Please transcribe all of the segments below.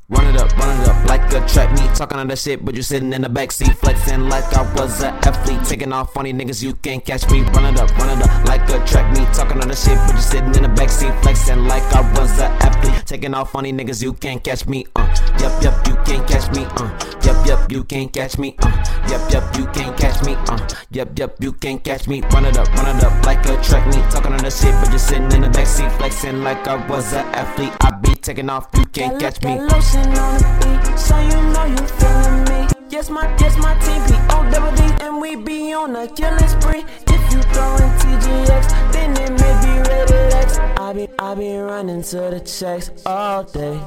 Run it up like a track meet. Talking on that shit, but you sitting in the backseat, flexing like I was an athlete. Taking off funny niggas, you can't catch me. Run it up like a track meet. Talking on that shit, but you sitting in the backseat, flexing like I was an athlete. Taking off funny niggas, you can't catch me. Yup, you can't catch me. Yup, you can't catch me. Yup, you can't catch me. Yup, you can't catch me. Run it up like a track meet. Talking on that shit, but you sitting in the backseat, flexing like I was an athlete. I be taking off, you can't catch me. On the beat, so you know you feeling me. Yes, my team P-O-double-D, and we be on a killing spree. If you throwin' TGX, then it may be rated X. I be running to the checks all day.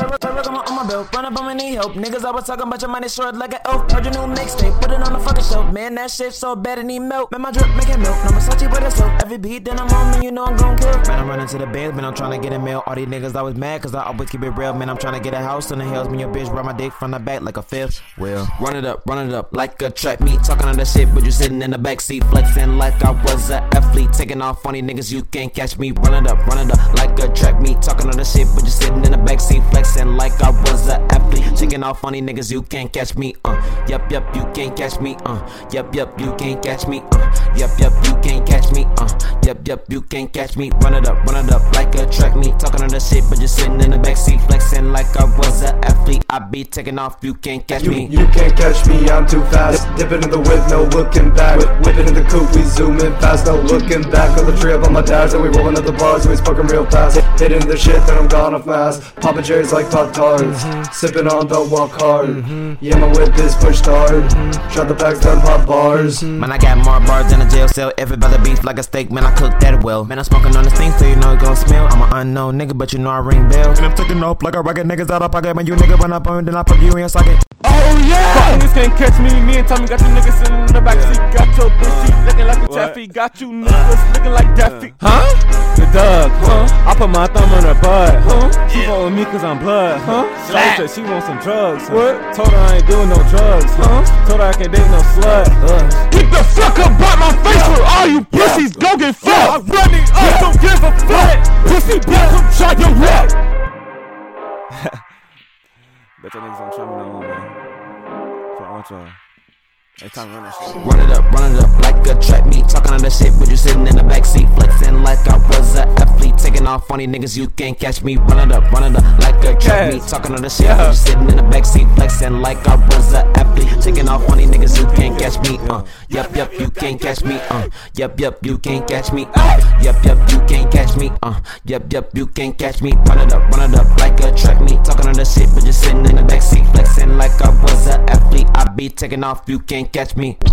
On my belt, run up on my knee, help. Niggas always talking about your money short like an elf. Heard your new mixtape, put it on the fucking shelf. Man, that shit so bad it need milk. Man, my drip make it milk. No Versace with a soap. Every beat that I'm on, man, you know I'm gon' kill. Man, I'm running to the bands, man, I'm tryna get a mail. All these niggas always mad, cause I always keep it real. Man, I'm tryna get a house in the hills. Man, your bitch ride my dick from the back like a fifth wheel. Run it up like a track meet. Talking on that shit, but you sitting in the backseat, flexing like I was an athlete. Taking off funny niggas, you can't catch me. Run it up like a track meet. Talking on that shit, but you sitting in the backseat, flexing like I was an athlete. Taking off funny niggas, you can't catch me. Yup, you can't catch me. Yup, you can't catch me. Yup, you can't catch me. Yup, you can't catch me. Run it up like a track meet. Talking on that shit, but you sitting in the backseat, flexing like I was an athlete. I be taking off, you can't catch me. You can't catch me, I'm too fast. Dipping in the whip, no looking back. Whipping in the coupe, we zooming fast, no looking back. On the trip on my dash, and we rolling up the bars, and we smoking real fast. Hitting the shit, then I'm gone off mass. Popping cherries like Pop-Tarts. Sipping on, don't walk hard. Yeah, my whip is pushed hard. Shot the packs, done pop bars. Man, I got more bars than a jail cell. Everybody beef like a steak, man, I cook that well. Man, I'm smoking on this thing, so you know it gon' smell. I'm an unknown nigga, but you know I ring bells. And I'm taking off like a rocket, niggas out of pocket. Man, you nigga run up on me, then I put you in your socket. Oh yeah! Fuck niggas can't catch me. Me and Tommy got you niggas sitting in the backseat. Got your pussy looking like a taffy. Got you niggas looking like Daffy. The Doug, I put my thumb on her butt, She roll with me cause I'm blood, Slap. Said she want some drugs, What? Told her I ain't doing no drugs, Told her I can't date no slut, Get the fuck up out my face with all you pussies, go get fucked. I'm running up, don't give a fuck. Pussy bitch, come try your luck. Bet y'all niggas don't try me no more, man. So I want y'all. It's time to run that shit. Run it up like a track meet. Talking on that shit, but you sitting in the backseat, flexing like I was an athlete. Taking off funny niggas, you can't catch me. Run it up like a track meet. Talking on that shit, but you sitting in the backseat, flexing like I was an athlete. Taking off funny niggas, you can't catch me. Yup, you can't catch me. Yup, you can't catch me. Yup, you can't catch me. Yup, you can't catch me. Run it up like a track meet. Talking on that shit, but you sitting in the backseat, flexing like I was an athlete. I be taking off, you can't catch me.